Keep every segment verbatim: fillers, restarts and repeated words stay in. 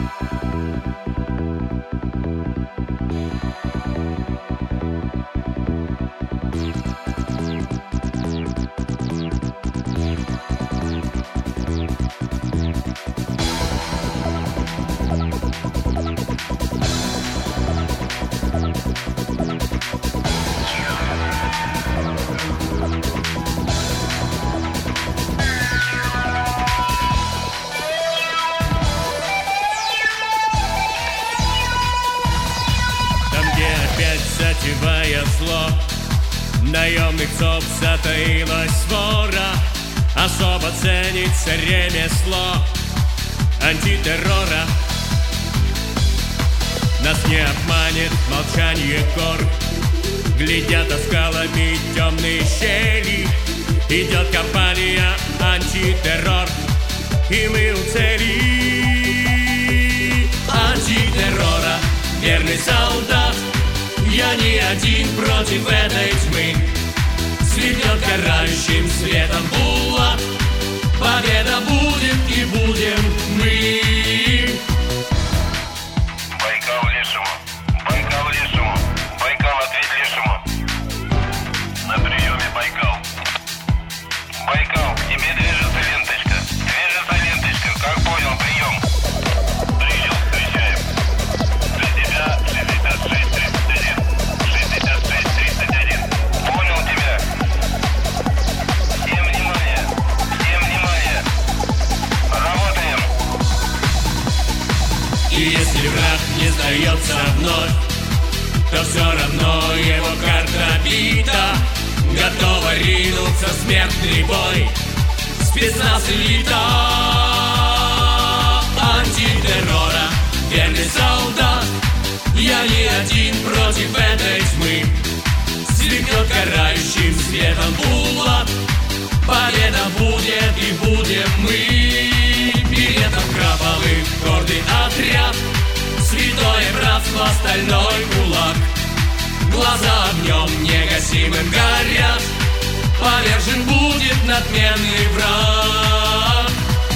Затевая зло, наемных псов затаилась свора. Особо ценится ремесло антитеррора. Нас не обманет молчанье гор, глядят оскалами темные щели. Идет кампания антитеррор, и мы у цели. Антитеррора, верный солдат, я не один против этой тьмы. Светлет карающим светом булат, победа будет и будем мы. Байкал лешему, Байкал лешему, Байкал ответь лешему. На приеме Байкал. Байкал, к тебе движется ленточка. Движется ленточка, как понял, прием. Принял, встречаем. Для тебя шестьдесят шесть тридцать один. шестьдесят шесть тридцать один. Понял тебя. Всем внимание, всем внимание. Работаем. И если враг не сдается вновь, то все равно его карта бита. Готова ринуться в смертный бой спецназ элита. Антитеррора, верный солдат, я не один против этой тьмы. Светлет карающим светом булат, победа будет и будем мы. Билетов краповых гордый отряд, святое братство, стальной кулак. Глаза огнем негасимым горят, повержен будет надменный враг.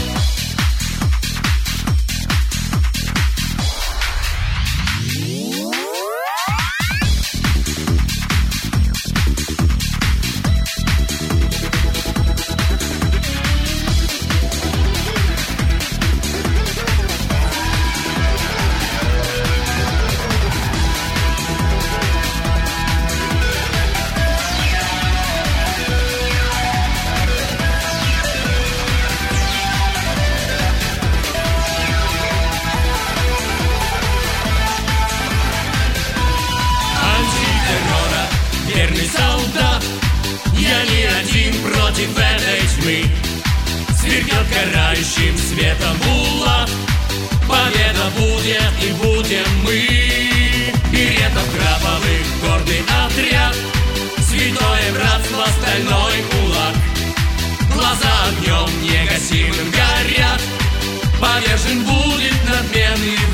Верный солдат, я не один против этой тьмы. Сверкнет карающим светом булат, победа будет и будем мы. Билетов краповых гордый отряд, святое братство, стальной кулак. Глаза огнем негасимым горят, повержен будет надменный